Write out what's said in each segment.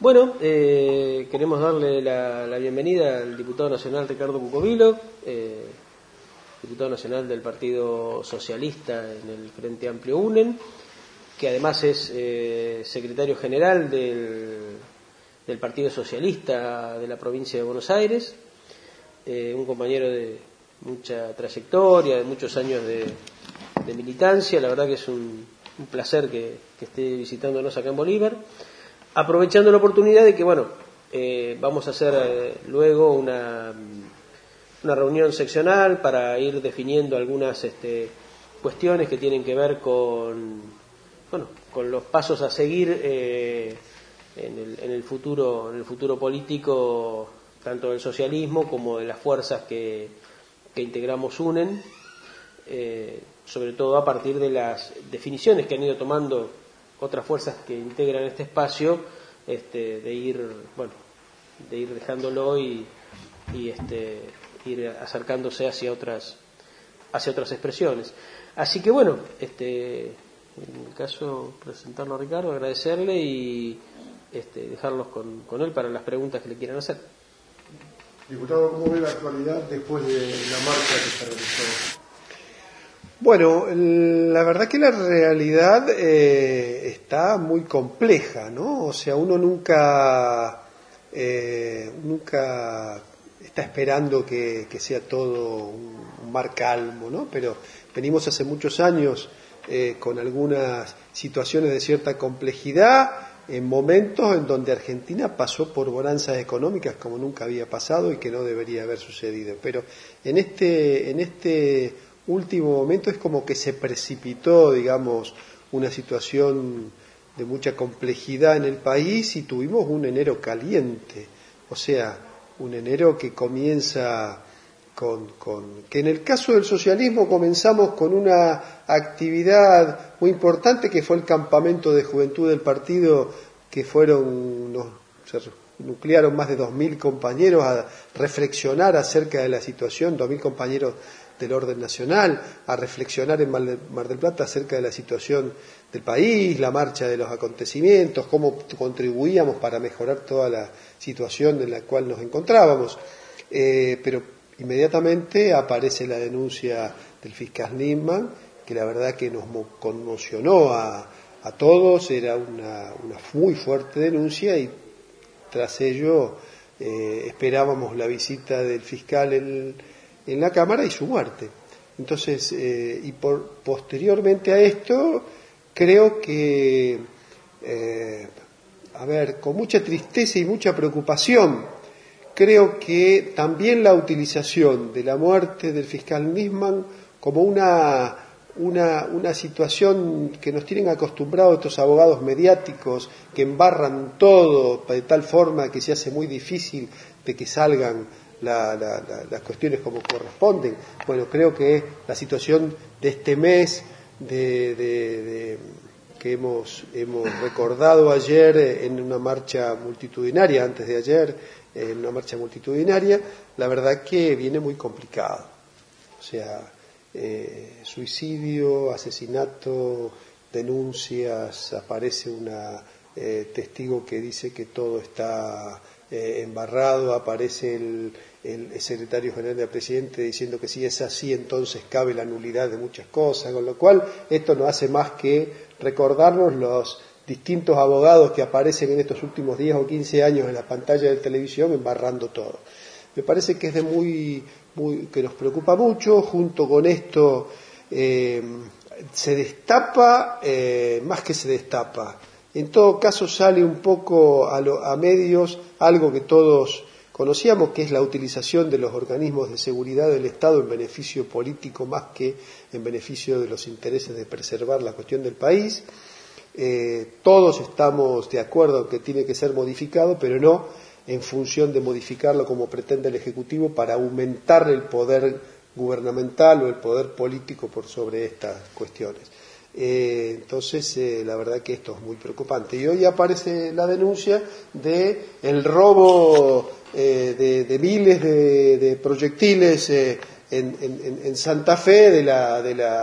Bueno, queremos darle la bienvenida al diputado nacional Ricardo Cucovilo, diputado nacional del Partido Socialista en el Frente Amplio UNEN, que además es secretario general del Partido Socialista de la provincia de Buenos Aires, un compañero de mucha trayectoria, de muchos años de militancia. La verdad que es un placer que esté visitándonos acá en Bolívar, aprovechando la oportunidad de que, vamos a hacer luego una reunión seccional para ir definiendo algunas cuestiones que tienen que ver con los pasos a seguir en el futuro político, tanto del socialismo como de las fuerzas que integramos UNEN, sobre todo a partir de las definiciones que han ido tomando otras fuerzas que integran este espacio, de ir dejándolo y ir acercándose hacia otras expresiones. Así que en el caso presentarlo a Ricardo, agradecerle y dejarlos con él para las preguntas que le quieran hacer. Diputado, ¿cómo ve la actualidad después de la marcha que se realizó? Bueno, la verdad que la realidad está muy compleja, ¿no? O sea, uno nunca está esperando que sea todo un mar calmo, ¿no? Pero venimos hace muchos años con algunas situaciones de cierta complejidad, en momentos en donde Argentina pasó por bonanzas económicas como nunca había pasado y que no debería haber sucedido. Pero en este último momento es como que se precipitó, digamos, una situación de mucha complejidad en el país y tuvimos un enero caliente, o sea, un enero que comienza que en el caso del socialismo comenzamos con una actividad muy importante que fue el campamento de juventud del partido, que se nuclearon más de 2.000 compañeros a reflexionar acerca de la situación, 2.000 compañeros del orden nacional, a reflexionar en Mar del Plata acerca de la situación del país, la marcha de los acontecimientos, cómo contribuíamos para mejorar toda la situación en la cual nos encontrábamos. Pero inmediatamente aparece la denuncia del fiscal Nisman, que la verdad que nos conmocionó a todos, era una muy fuerte denuncia y tras ello esperábamos la visita del fiscal en la Cámara y su muerte. Entonces, posteriormente a esto, creo que, con mucha tristeza y mucha preocupación, creo que también la utilización de la muerte del fiscal Nisman como una situación que nos tienen acostumbrados estos abogados mediáticos que embarran todo de tal forma que se hace muy difícil de que salgan las cuestiones como corresponden. Bueno, creo que la situación de este mes que hemos recordado ayer en una marcha multitudinaria, antes de ayer, en una marcha multitudinaria, la verdad que viene muy complicado. O sea, suicidio, asesinato, denuncias, aparece una testigo que dice que todo está embarrado, aparece el secretario general del presidente diciendo que si es así entonces cabe la nulidad de muchas cosas, con lo cual esto no hace más que recordarnos los distintos abogados que aparecen en estos últimos 10 o 15 años en la pantalla de televisión embarrando todo. Me parece que es que nos preocupa mucho. Junto con esto se destapa, más que se destapa, en todo caso sale un poco a medios algo que todos conocíamos, que es la utilización de los organismos de seguridad del Estado en beneficio político más que en beneficio de los intereses de preservar la cuestión del país. Todos estamos de acuerdo que tiene que ser modificado, pero no en función de modificarlo como pretende el Ejecutivo para aumentar el poder gubernamental o el poder político por sobre estas cuestiones. Entonces, la verdad que esto es muy preocupante. Y hoy aparece la denuncia de el robo de miles de proyectiles en Santa Fe de la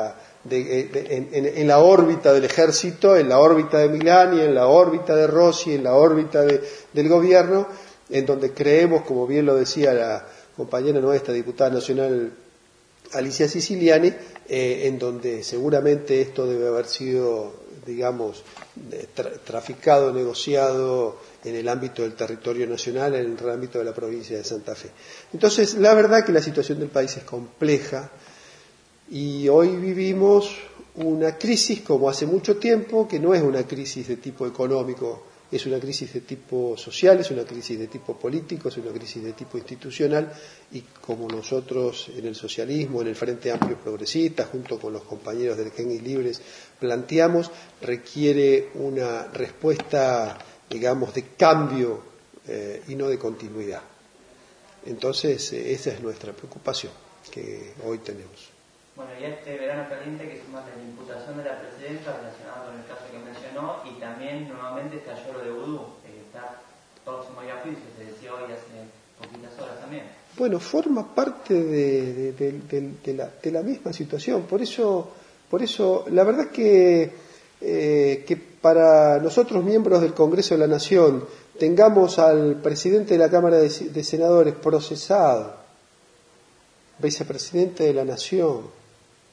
en la órbita del ejército, en la órbita de Milani, en la órbita de Rossi, en la órbita del gobierno, en donde creemos, como bien lo decía la compañera nuestra, diputada nacional Alicia Siciliani, en donde seguramente esto debe haber sido, digamos, traficado, negociado en el ámbito del territorio nacional, en el ámbito de la provincia de Santa Fe. Entonces, la verdad que la situación del país es compleja y hoy vivimos una crisis como hace mucho tiempo, que no es una crisis de tipo económico, es una crisis de tipo social, es una crisis de tipo político, es una crisis de tipo institucional, y como nosotros en el socialismo, en el Frente Amplio Progresista, junto con los compañeros del Genguis Libres, planteamos, requiere una respuesta, digamos, de cambio y no de continuidad. Entonces, esa es nuestra preocupación que hoy tenemos. Bueno, y este verano caliente que suma la imputación de la presidenta relacionada con el caso que mencionó, y también nuevamente estalló lo de Vudú, que está próximo a juicio, se decía hoy hace poquitas horas también. Bueno, forma parte de la misma situación. Por eso la verdad que para nosotros, miembros del Congreso de la Nación, tengamos al presidente de la Cámara de Senadores procesado, vicepresidente de la Nación,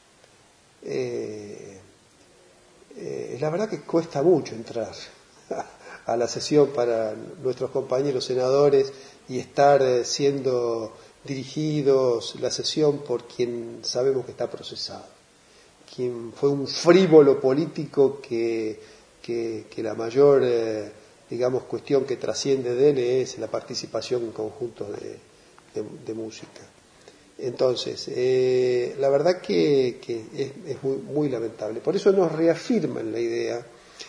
la verdad que cuesta mucho entrar a la sesión para nuestros compañeros senadores y estar siendo dirigidos la sesión por quien sabemos que está procesado, quien fue un frívolo político que la mayor digamos cuestión que trasciende de él es la participación en conjuntos de música. Entonces, la verdad que es muy, muy lamentable. Por eso nos reafirman la idea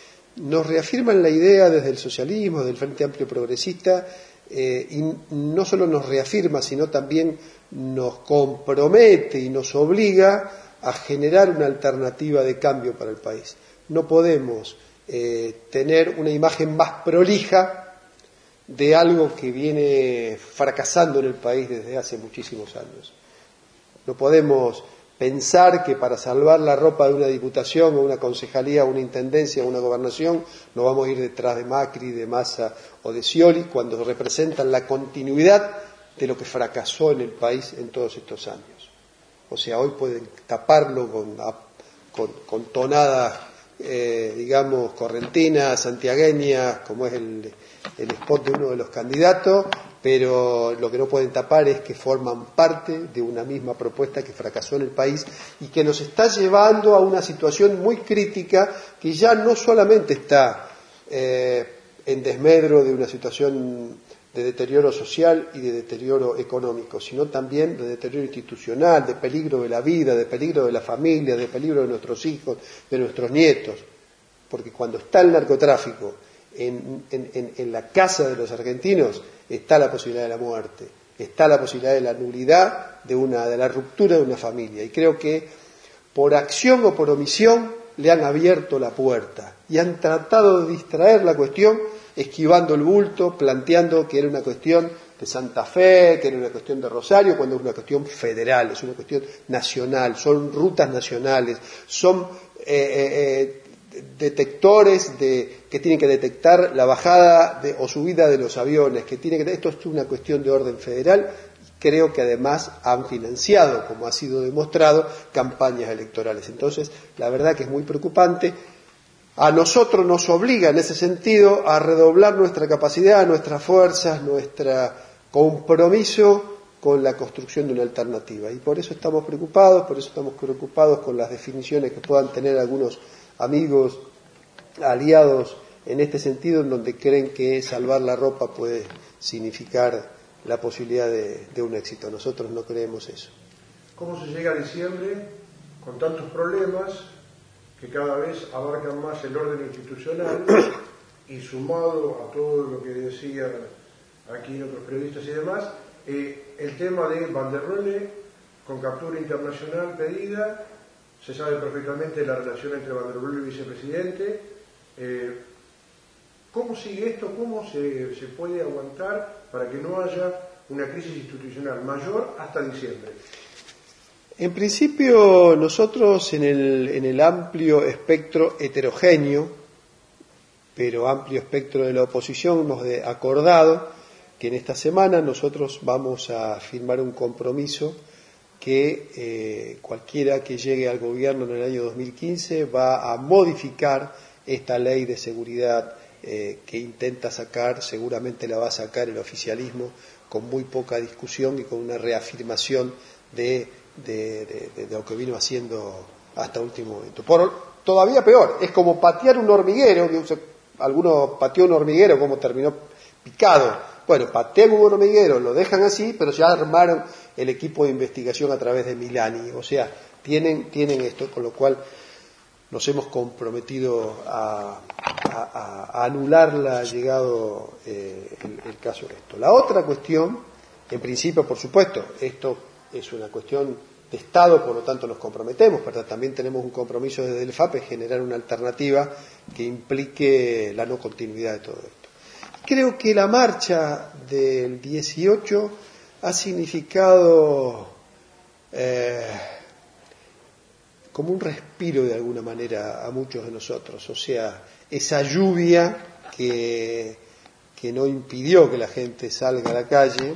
desde el socialismo, del Frente Amplio Progresista, y no solo nos reafirma, sino también nos compromete y nos obliga a generar una alternativa de cambio para el país. No podemos tener una imagen más prolija de algo que viene fracasando en el país desde hace muchísimos años. No podemos pensar que para salvar la ropa de una diputación o una concejalía o una intendencia o una gobernación nos vamos a ir detrás de Macri, de Massa o de Scioli, cuando representan la continuidad de lo que fracasó en el país en todos estos años. O sea, hoy pueden taparlo con tonadas, digamos, correntinas, santiagueñas, como es el spot de uno de los candidatos, pero lo que no pueden tapar es que forman parte de una misma propuesta que fracasó en el país y que nos está llevando a una situación muy crítica que ya no solamente está en desmedro de una situación de deterioro social y de deterioro económico, sino también de deterioro institucional, de peligro de la vida, de peligro de la familia, de peligro de nuestros hijos, de nuestros nietos. Porque cuando está el narcotráfico en la casa de los argentinos, está la posibilidad de la muerte, está la posibilidad de la nulidad de la ruptura de una familia. Y creo que por acción o por omisión le han abierto la puerta y han tratado de distraer la cuestión, esquivando el bulto, planteando que era una cuestión de Santa Fe, que era una cuestión de Rosario, cuando es una cuestión federal, es una cuestión nacional, son rutas nacionales, son detectores que tienen que detectar la bajada o subida de los aviones, esto es una cuestión de orden federal. Creo que además han financiado, como ha sido demostrado, campañas electorales. Entonces, la verdad que es muy preocupante. A nosotros nos obliga en ese sentido a redoblar nuestra capacidad, nuestras fuerzas, nuestro compromiso con la construcción de una alternativa. Y por eso estamos preocupados con las definiciones que puedan tener algunos amigos, aliados en este sentido, en donde creen que salvar la ropa puede significar la posibilidad de un éxito. Nosotros no creemos eso. ¿Cómo se llega a diciembre con tantos problemas que cada vez abarcan más el orden institucional y sumado a todo lo que decían aquí otros periodistas y demás, el tema de Vanderrohe con captura internacional pedida? Se sabe perfectamente la relación entre Vanderrohe y el vicepresidente. ¿Cómo sigue esto? ¿Cómo se puede aguantar para que no haya una crisis institucional mayor hasta diciembre? En principio, nosotros en el amplio espectro heterogéneo, pero amplio espectro de la oposición, hemos acordado que en esta semana nosotros vamos a firmar un compromiso que cualquiera que llegue al gobierno en el año 2015 va a modificar esta ley de seguridad que intenta sacar, seguramente la va a sacar el oficialismo con muy poca discusión y con una reafirmación de lo que vino haciendo hasta último momento. Todavía peor, es como patear un hormiguero, alguno pateó un hormiguero, como terminó picado. Bueno, patean un hormiguero, lo dejan así, pero ya armaron el equipo de investigación a través de Milani. O sea, tienen esto, con lo cual nos hemos comprometido a anularla llegado el caso de esto. La otra cuestión, en principio, por supuesto, esto es una cuestión de Estado, por lo tanto nos comprometemos, pero también tenemos un compromiso desde el FAPE, generar una alternativa que implique la no continuidad de todo esto. Creo que la marcha del 18 ha significado como un respiro de alguna manera a muchos de nosotros, o sea, esa lluvia que no impidió que la gente salga a la calle,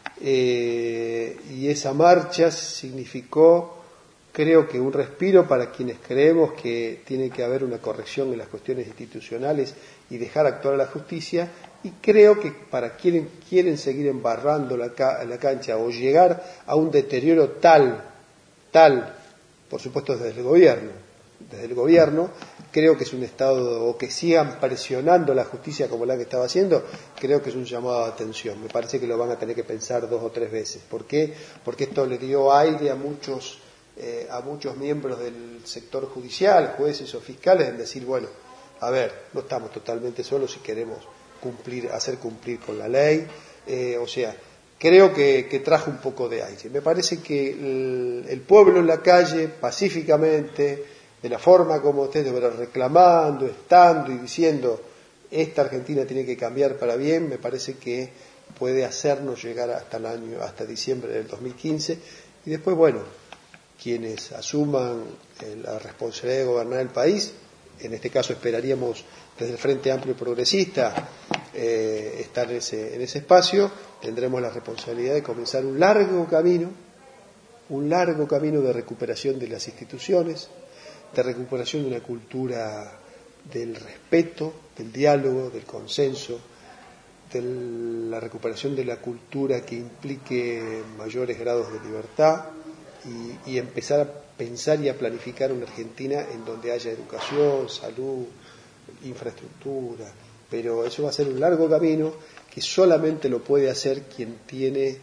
y esa marcha significó, creo que un respiro para quienes creemos que tiene que haber una corrección en las cuestiones institucionales y dejar actuar a la justicia, y creo que para quienes quieren seguir embarrando la cancha o llegar a un deterioro tal, por supuesto desde el gobierno, creo que es un estado, o que sigan presionando la justicia como la que estaba haciendo, creo que es un llamado de atención. Me parece que lo van a tener que pensar 2 o 3 veces. ¿Por qué? Porque esto le dio aire a muchos miembros del sector judicial, jueces o fiscales, en decir, bueno, a ver, no estamos totalmente solos si queremos hacer cumplir con la ley. O sea, creo que trajo un poco de aire. Me parece que el pueblo en la calle, pacíficamente, de la forma como ustedes verán, reclamando, estando y diciendo, esta Argentina tiene que cambiar para bien, me parece que puede hacernos llegar hasta diciembre del 2015, y después, bueno, quienes asuman la responsabilidad de gobernar el país, en este caso esperaríamos desde el Frente Amplio Progresista estar en ese espacio, tendremos la responsabilidad de comenzar un largo camino de recuperación de las instituciones, de recuperación de una cultura del respeto, del diálogo, del consenso, de la recuperación de la cultura que implique mayores grados de libertad y empezar a pensar y a planificar una Argentina en donde haya educación, salud, infraestructura. Pero eso va a ser un largo camino que solamente lo puede hacer quien tiene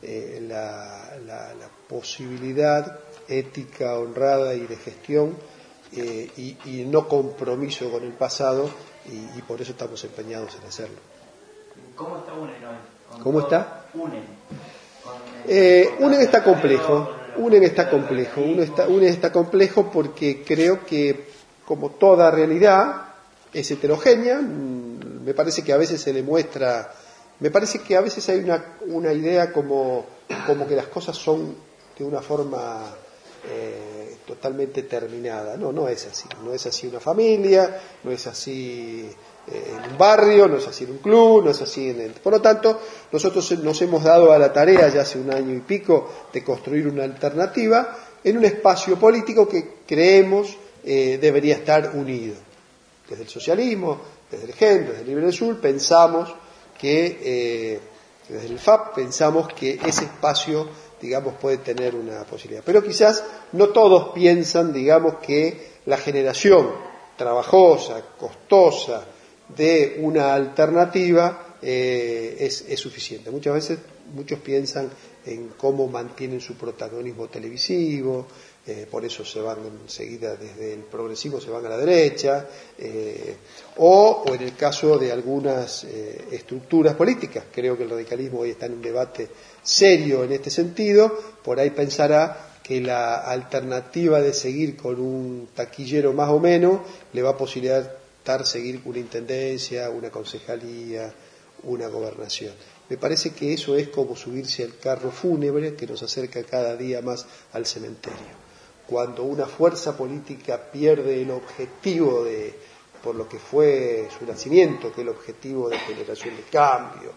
la posibilidad ética, honrada y de gestión, y no compromiso con el pasado, y por eso estamos empeñados en hacerlo. ¿Cómo está UNEN hoy? ¿Cómo está? UNEN. UNEN está complejo. UNEN está complejo porque creo que, como toda realidad, es heterogénea. Me parece que a veces se le muestra, me parece que a veces hay una idea como que las cosas son de una forma totalmente terminada. No es así. No es así una familia, no es así en un barrio, no es así en un club, no es así Por lo tanto, nosotros nos hemos dado a la tarea ya hace 1 año y pico de construir una alternativa en un espacio político que creemos debería estar unido. Desde el socialismo, desde el GEN, desde el Libre del Sur, pensamos que, desde el FAP, pensamos que ese espacio, digamos, puede tener una posibilidad. Pero quizás no todos piensan, digamos, que la generación trabajosa, costosa, de una alternativa es suficiente. Muchas veces muchos piensan en cómo mantienen su protagonismo televisivo, por eso se van enseguida desde el progresismo, se van a la derecha, o en el caso de algunas estructuras políticas. Creo que el radicalismo hoy está en un debate serio en este sentido. Por ahí pensará que la alternativa de seguir con un taquillero más o menos le va a posibilitar seguir una intendencia, una concejalía una gobernación. Me parece que eso es como subirse al carro fúnebre que nos acerca cada día más al cementerio. Cuando una fuerza política pierde el objetivo por lo que fue su nacimiento, que es el objetivo de generación de cambio,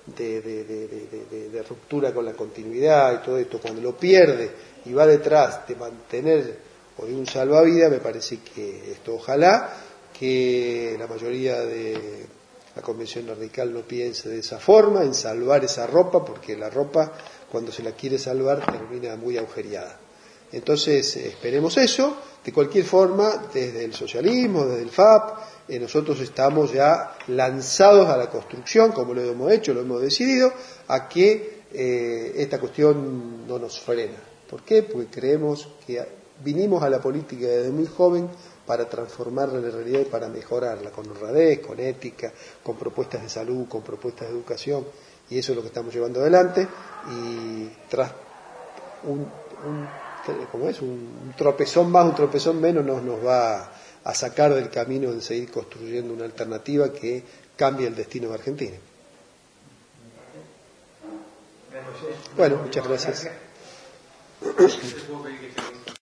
de ruptura con la continuidad y todo esto, cuando lo pierde y va detrás de mantener o de un salvavidas, me parece que esto, ojalá que la mayoría de la Convención Radical no piense de esa forma, en salvar esa ropa, porque la ropa, cuando se la quiere salvar, termina muy agujereada. Entonces, esperemos eso. De cualquier forma, desde el socialismo, desde el FAP, nosotros estamos ya lanzados a la construcción, como lo hemos hecho, lo hemos decidido, a que esta cuestión no nos frena. ¿Por qué? Porque creemos que vinimos a la política desde muy joven para transformarla en realidad y para mejorarla, con honradez, con ética, con propuestas de salud, con propuestas de educación, y eso es lo que estamos llevando adelante, y tras un tropezón más, un tropezón menos nos va a sacar del camino de seguir construyendo una alternativa que cambie el destino de Argentina. Bueno, muchas gracias.